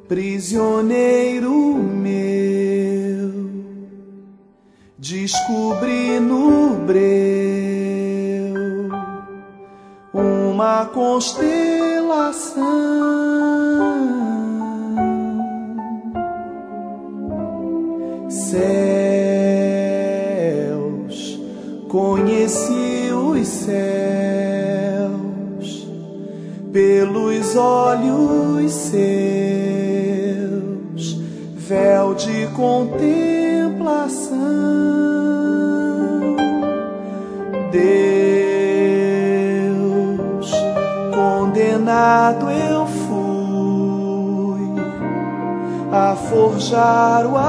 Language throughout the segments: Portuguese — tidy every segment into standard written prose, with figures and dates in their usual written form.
Prisioneiro meu, descobri no breu uma constelação, céus, conheci os céus pelos olhos seus, véu de contemplação. Deus, condenado eu fui a forjar o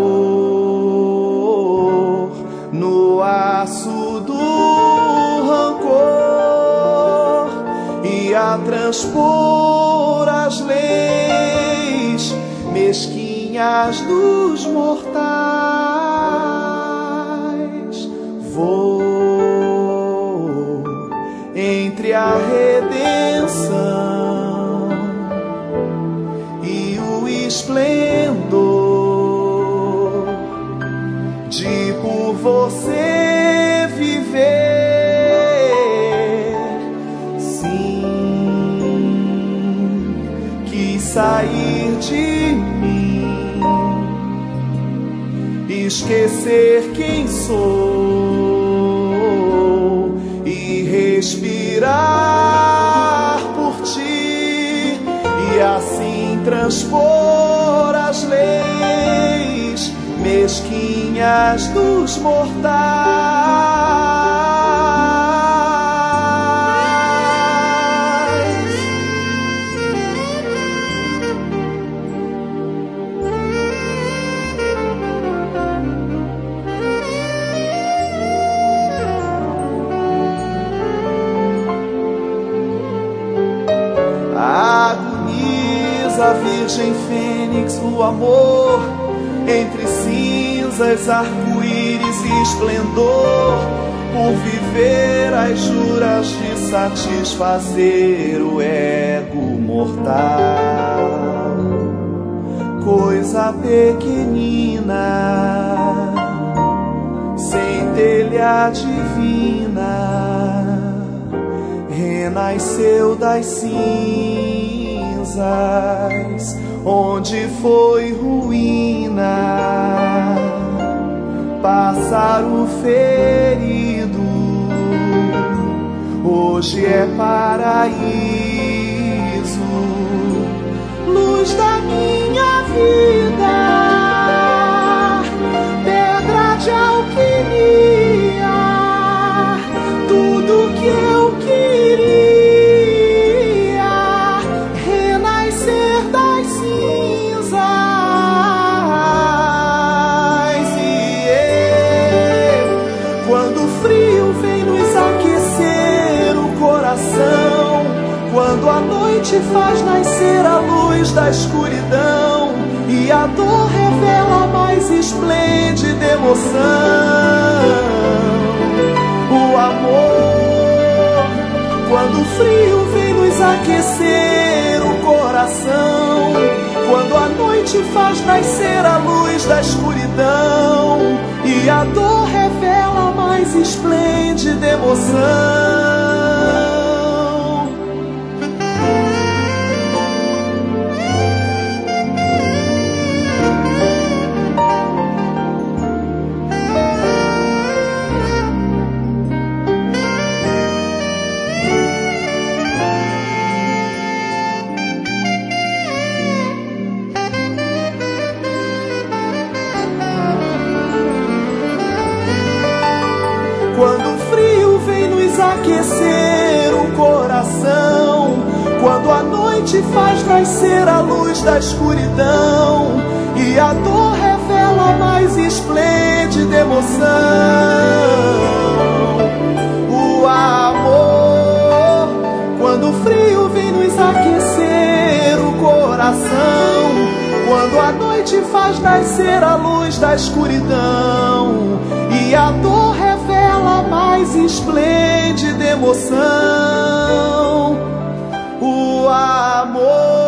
amor no aço do rancor e a transpor as leis mesquinhas dos mortais. Vou entre a redenção e o esplendor de por você viver. Sim, quis sair de mim, esquecer quem sou e respirar por ti, e assim transpor as leis mesquinhas dos mortais. Agoniza a Virgem Fênix no amor, entre cinzas, arco-íris e esplendor, por viver as juras de satisfazer o ego mortal. Coisa pequenina, centelha divina, renasceu das cinzas onde foi ruína, pássaro ferido, hoje é paraíso, luz da minha vida, pedra de alquimia, tudo que eu queria quando a noite faz nascer a luz da escuridão e a dor revela a mais esplêndida emoção. O amor, quando o frio vem nos aquecer o coração, quando a noite faz nascer a luz da escuridão e a dor revela a mais esplêndida emoção. Quando o frio vem nos aquecer o coração, quando a noite faz nascer a luz da escuridão e a dor revela a mais esplêndida emoção. O amor, quando o frio vem nos aquecer o coração, quando a noite faz nascer a luz da escuridão e a dor revela a mais esplêndida emoção. O amor.